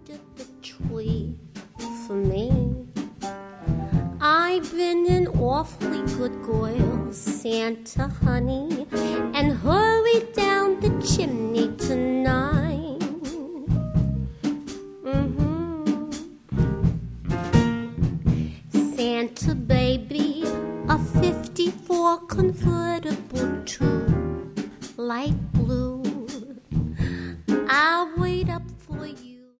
under the tree for me. I've been an awfully good girl, Santa honey, and hurry down the chimney tonight. Santa baby, a 54 convertible too.